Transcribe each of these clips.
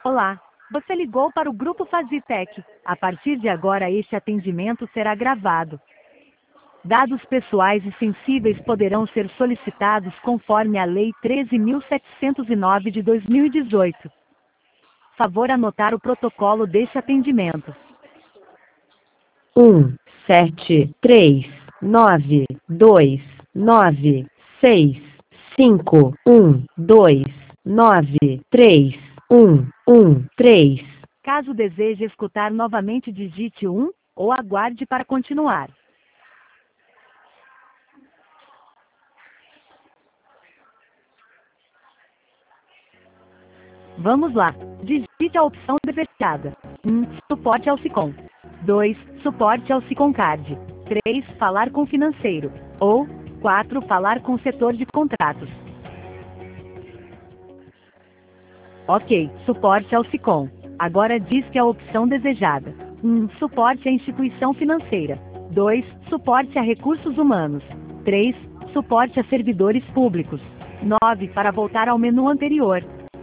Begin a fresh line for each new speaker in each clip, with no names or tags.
Olá, você ligou para o Grupo Fazitec. A partir de agora este atendimento será gravado. Dados pessoais e sensíveis poderão ser solicitados conforme a Lei 13.709 de 2018. Favor anotar o protocolo deste atendimento.
17399265113.
Caso deseje escutar novamente, digite 1 ou aguarde para continuar. Vamos lá. Digite a opção desejada. 1. Suporte ao Sicom. 2. Suporte ao Siconcard. 3. Falar com financeiro. Ou 4. Falar com setor de contratos. Ok. Suporte ao Sicom. Agora disque a opção desejada. 1. Suporte à instituição financeira. 2. Suporte a recursos humanos. 3. Suporte a servidores públicos. 9. Para voltar ao menu anterior.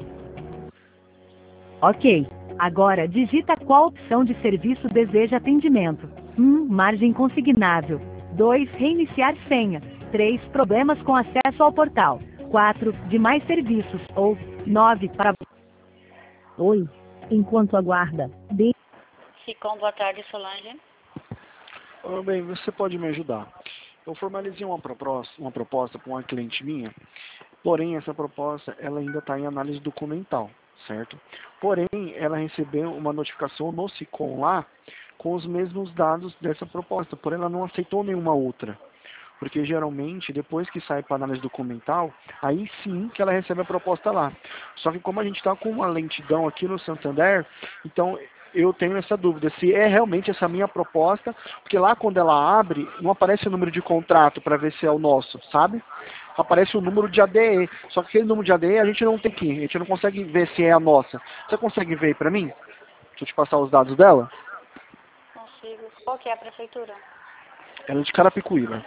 Ok. Agora digita qual opção de serviço deseja atendimento. 1. Margem consignável. 2. Reiniciar senha. 3. Problemas com acesso ao portal. 4. Demais serviços. Ou 9. Para... Oi. Enquanto aguarda.
Sicom, boa tarde, Solange.
Bem, você pode me ajudar. Eu formalizei uma proposta com uma cliente minha, porém essa proposta ela ainda está em análise documental, certo? Porém, ela recebeu uma notificação no Sicom lá com os mesmos dados dessa proposta, porém ela não aceitou nenhuma outra. Porque geralmente, depois que sai para análise documental, aí sim que ela recebe a proposta lá. Só que como a gente está com uma lentidão aqui no Santander, então eu tenho essa dúvida, se é realmente essa minha proposta, porque lá quando ela abre, não aparece o número de contrato para ver se é o nosso, sabe? Aparece o número de ADE, só que aquele número de ADE a gente não tem aqui, a gente não consegue ver se é a nossa. Você consegue ver aí para mim? Deixa eu te passar os dados dela.
Consigo. Qual que é a prefeitura?
Ela é de Carapicuíba.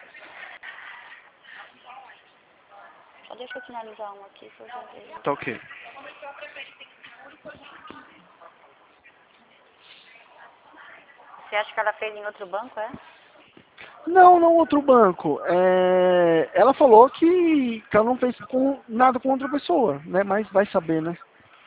Só deixa eu finalizar um aqui, que eu já vejo.
Tá ok.
Você acha que ela fez em outro banco, é?
Não outro banco. Ela falou que ela não fez nada com outra pessoa, né? Mas vai saber, né?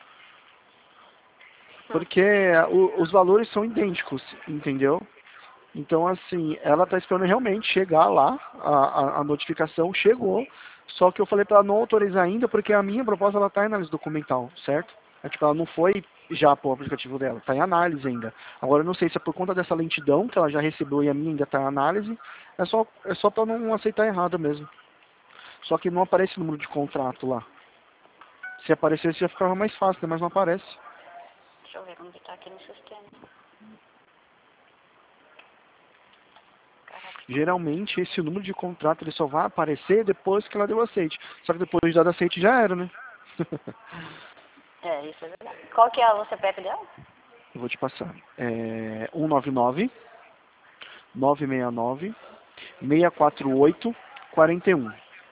Porque os valores são idênticos, entendeu? Então, assim, ela está esperando realmente chegar lá, a notificação chegou, só que eu falei para ela não autorizar ainda, porque a minha proposta ela está em análise documental, certo? Tipo, ela não foi já para o aplicativo dela, está em análise ainda. Agora, eu não sei se é por conta dessa lentidão que ela já recebeu e a minha ainda está em análise, é só para não aceitar errado mesmo. Só que não aparece o número de contrato lá. Se aparecesse, já ficava mais fácil, né? Mas não aparece.
Deixa eu ver como que tá aqui no sistema.
Geralmente, esse número de contrato ele só vai aparecer depois que ela deu aceite. Só que depois de dar aceite já era, né?
Isso é verdade. Qual que é o CPF dela?
Eu vou te passar. 199 969 648 41.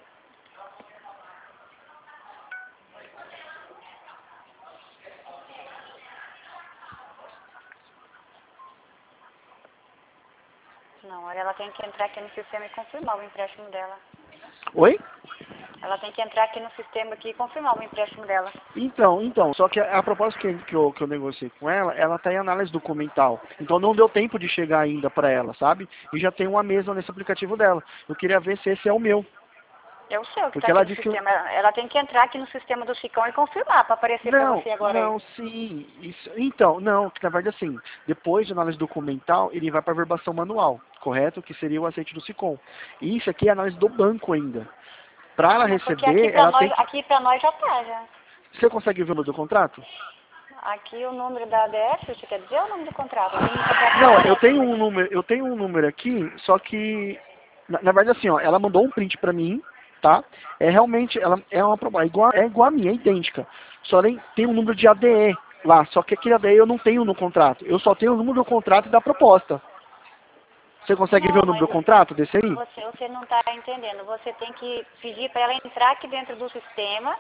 Não, olha, ela tem que entrar aqui no sistema e confirmar o empréstimo dela.
Oi?
Ela tem que entrar aqui no sistema aqui e confirmar o empréstimo dela.
Então, só que a proposta que eu negociei com ela tá em análise documental. Então não deu tempo de chegar ainda para ela, sabe? E já tem uma mesa nesse aplicativo dela. Eu queria ver se esse é o meu.
É o seu que
Porque
está
ela
aqui no
disse
sistema. Ela tem que entrar aqui no sistema do Sicom e confirmar para aparecer para você agora.
Não, sim. Isso, então, não, que na verdade assim, depois de análise documental, ele vai para verbação manual, correto? Que seria o aceite do Sicom. E isso aqui é análise do banco ainda. Para ela
Porque
receber, ela tem que...
aqui para nós já tá, já.
Você consegue ver o número do contrato?
Aqui o número da ADS, você quer dizer, ou o número do contrato?
Não, eu tenho um número aqui, só que na verdade assim, ó, ela mandou um print para mim, tá? É realmente, ela é uma proposta, é igual a minha, é idêntica. Só tem um número de ADE lá, só que aquele ADE eu não tenho no contrato. Eu só tenho o número do contrato e da proposta. Você consegue ver o número do contrato desse aí?
Você não está entendendo. Você tem que pedir para ela entrar aqui dentro do sistema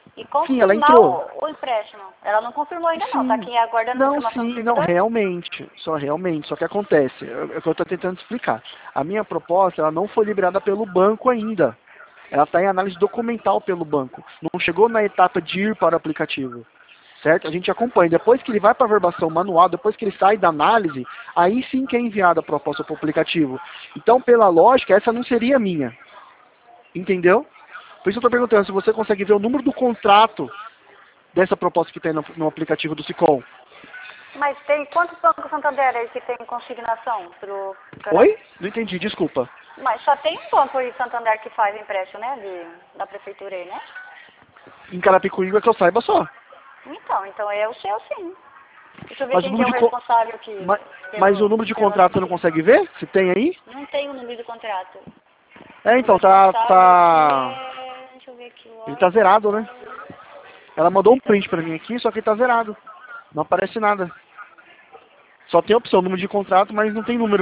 E
Sim, ela
confirmar
entrou.
o empréstimo. Ela não confirmou ainda não,
Sim.
tá aqui aguardando a
Não,
confirmação do
sim, não,
servidor.
realmente. Só que acontece, é o que eu estou tentando explicar. A minha proposta, ela não foi liberada pelo banco ainda. Ela está em análise documental pelo banco. Não chegou na etapa de ir para o aplicativo. Certo? A gente acompanha. Depois que ele vai para a verbação manual, depois que ele sai da análise, aí sim que é enviada a proposta para o aplicativo. Então, pela lógica, essa não seria a minha. Entendeu? Por isso eu estou perguntando se você consegue ver o número do contrato dessa proposta que tem no aplicativo do Sicom.
Mas tem quantos bancos Santander aí que tem consignação pro...
Oi? Não entendi, desculpa.
Mas só tem um banco aí Santander que faz empréstimo, né? Da prefeitura aí, né?
Em Carapicuíba que eu saiba só.
Então é o seu sim. Deixa eu ver
Mas o
quem que é
número
o
de
responsável aqui.
mas o número de contrato você não consegue ver? Se tem aí?
Não tem o número do contrato.
É,
O
então,
responsável aqui é... Deixa eu ver aqui o
ele tá zerado, né? Ela mandou um print pra mim aqui, só que tá zerado. Não aparece nada. Só tem a opção, número de contrato, mas não tem número.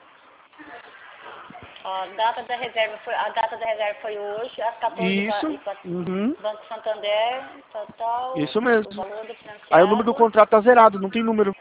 Ó, a data da reserva foi hoje, às 14
Isso. Uhum.
Banco Santander, total,
Isso mesmo.
o valor do
Aí o número do
financiado.
contrato tá zerado, não tem número.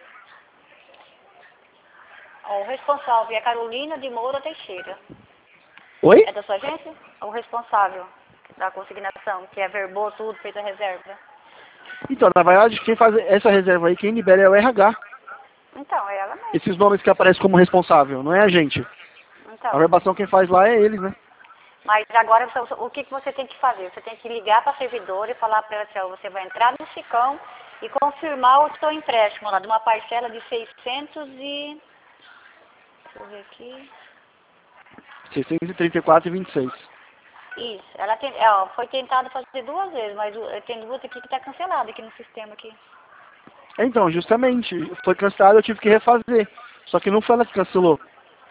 Ó, o responsável é Carolina de Moura Teixeira.
Oi?
É da sua agência? O responsável da consignação, que verbou tudo, fez a reserva.
Então, na verdade, quem faz essa reserva aí, quem libera é o RH.
Então, é ela mesmo.
Esses nomes que aparecem como responsável, não é a gente. A
Então,
verbação quem faz lá é eles, né?
mas agora o que você tem que fazer? Você tem que ligar para a servidora e falar para ela assim, ó, você vai entrar no Sicom e confirmar o seu empréstimo lá de uma parcela de 600 e... Deixa eu ver aqui.
634,26.
Isso, ela tem, ó, foi tentado fazer 2 vezes, mas tem 2 aqui que está cancelada aqui no sistema aqui.
Então, justamente, foi cancelado, eu tive que refazer. Só que não foi ela que cancelou.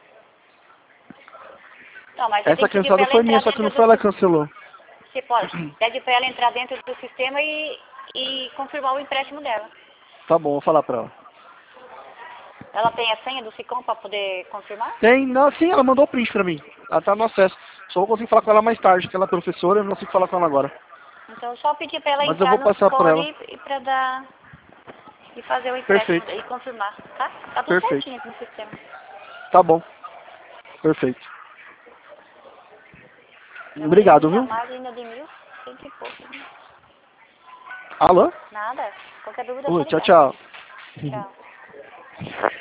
Não, mas você tem
Essa
que pedir para
cancelada
ela
foi minha,
entrar
só que
dentro
não
do
foi ela que
sistema.
cancelou.
Você pede para ela entrar dentro do sistema e confirmar o empréstimo dela.
Tá bom, vou falar pra ela.
Ela tem a senha do Sicom para poder confirmar?
Tem, não, sim, ela mandou o print pra mim. Ela tá no acesso. Só vou conseguir falar com ela mais tarde, que ela é professora, eu não consigo falar com ela agora.
Então só pedir para ela
Mas eu
entrar
vou
no
passar
Sicom
pra ela.
ali e para dar e fazer o empréstimo
Perfeito,
e confirmar, tá? Tá tudo
perfeito.
certinho aqui no sistema.
Tá bom, perfeito.
Eu vou
Obrigado,
denunciar
viu?
mais ainda de 1.100 e pouco. Né?
Alô?
Nada. Qualquer dúvida é só
Oi, tchau,
ligar.
tchau.
Tchau.